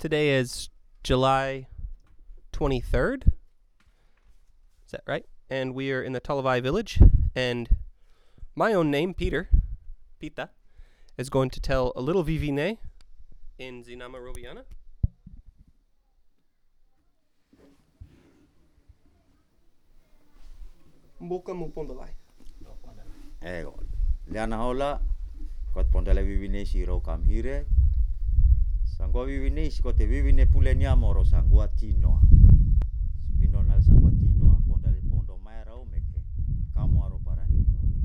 Today is July 23rd. Is that right? And we are in the Talavai village. And my own name, Peter, Pita, is going to tell a little vivine in Zinama Roviana. Mboka mo pondalai. Ego. Leana hola, kot pondale vivine si ro kam hire. Sangua vivine si kote vivine pulenia moro sangua tinoa. Spinonal sangua tinoa pondale pondo mai rau meke. Kamu aro parani inoru.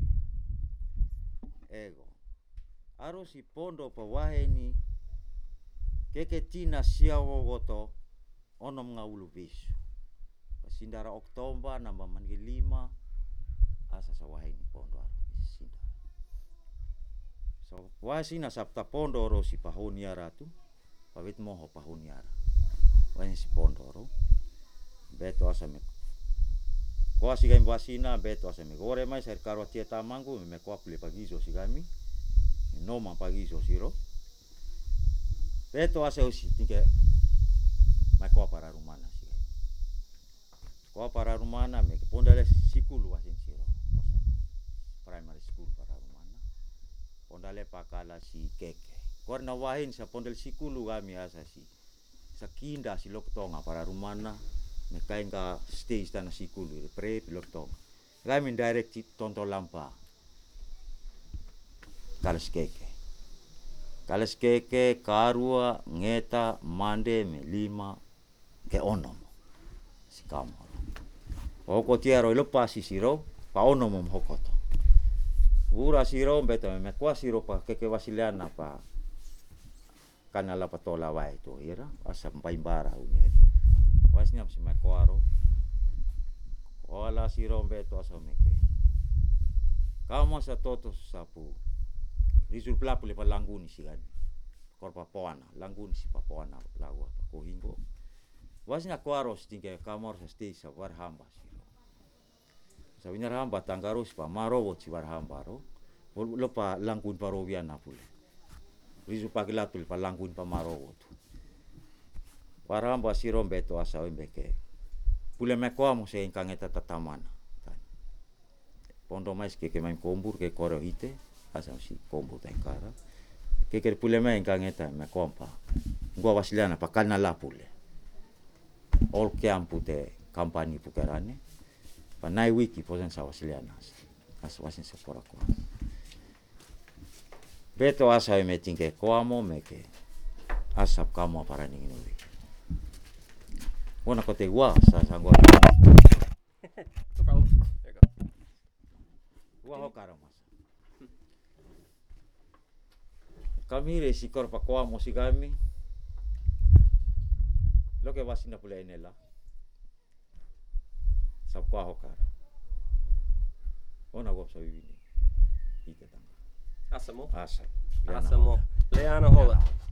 Ego. Aro si pondo pa waheni keke tina siawo goto onom ngaulu bisu. Pasindara Oktober namba mangi 5 asa sa waheni pondo aro sinda. So wasina sapta pondo ro si pahoniara tu. Pavit moho pahuniara. Waheni si pondo ro. Beto asa me. Koa si gami wasina beto asa me. Gore mai sa karo tieta mangu me koa pule pagizo si gami. Noma pagizo si ro. Beto asa usi tike. Mai koa para rumana si gami. Koa para rumana me pondale sikulu wasin si ro. Primary school para rumana. Pondale pakala si keke. Korna wahin sa pondal sikulu kami asa si. Sa kinda si loktonga para rumana. Me kainga stage tanah sikulu. Pre loktonga. Kami direct tonto lampa. Kalas keke. Kalas keke, karua, ngeta, mande, me 5, ke onom. Si kamar. Hoko tiaro lepas si siro. Pa onom hokoto. Ura siro beto me kwa siro pa keke wasiliana pa kana la patola wai to ira asa paimbara unya wasnya si me kwaro ola siro beto asa meke kamo sa toto sapu risul plapu le palanguni si gani korpa poana languni si papoana lawa pa kohingo wasnya kwaro stinge kamor sa stay sa warhamba siro sa winar hamba tanggarus pa marowo si warhamba ro lupa langkun parowiana pule. Rizu pagilatul pa langkun pa marowo tu. Warhamba siro beto asa wembeke. Pule mekoa mo se ingkangeta tatamana. Pondo mais keke main kombur ke koro hite asa si kombur tengkara. Keke pule main ingkangeta mekoa pa. Gua wasiliana pa kana la pule. All campu te kampani pukerane. Pa nai wiki posen sa wasiliana. Asa wasin se pora koa. Beto asa me tingke koamo meke asap kamu para ninginuri. Ona kote gua sa sangua. No problem. There you go. Gua hokara masa. Kami re sikor pa koamo si kami. Loke wasina pule enela. Sap koa hokara. Ona gua sa vivini. Ite tanga. Asamo. Asa. Asamo. Leana hola.